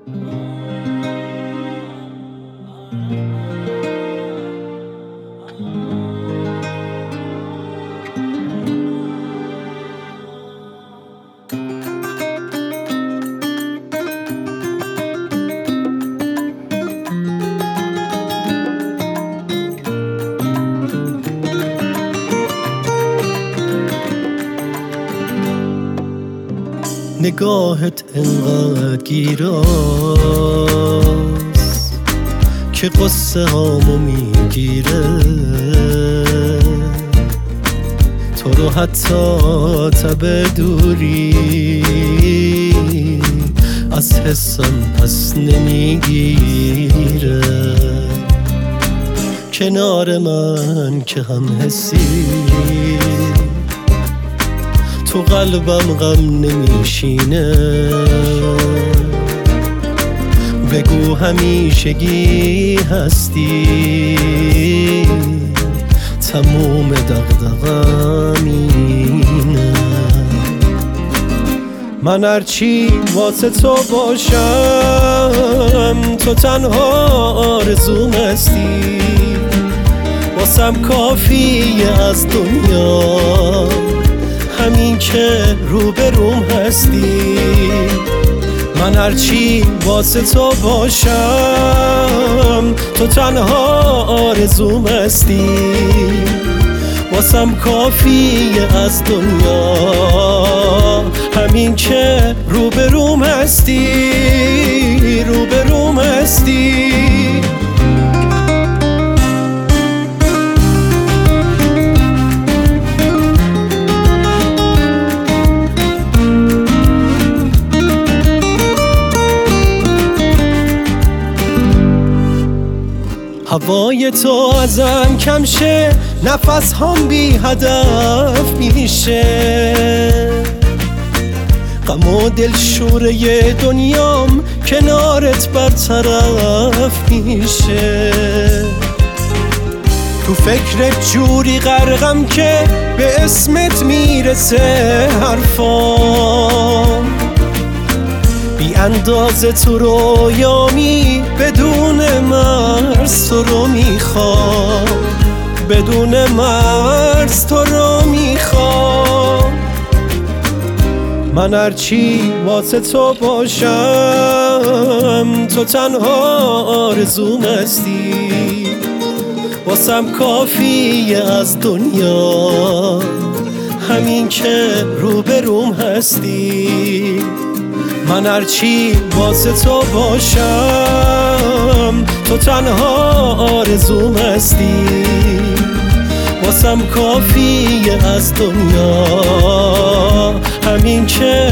نگاهت انقدر گیراست که قصه هامو میگیره، تو رو حتی تب دوری از حسم پس نمیگیره. کنار من که هم حسی تو قلبم غم نمیشینه، بگو همیشگی هستی، تموم دغدغه‌م اینه. من هرچی واسه تو باشم تو تنها آرزوم هستی، واسم کافیه از دنیا همین که روبروم هستی. من هرچی واسه تو باشم تو تنها آرزوم هستی، واسم کافیه از دنیا همین که روبروم هستی، روبروم هستی. هوای تو ازم کم شه، نفس هم بی هدف میشه، غم و دلشوره دنیام کنارت برطرف میشه. تو فکرت جوری غرقم که به اسمت میرسه حرفام، بی اندازه تو رویامی بدون مرز تو رو میخوام، بدون مرز تو رو میخوام. من هرچی واسه تو باشم تو تنها آرزوم هستی، واسم کافیه از دنیا همین که روبروم هستی. من هرچی واسه تو باشم تو تنها آرزوم هستی، واسم کافیه از دنیا همین که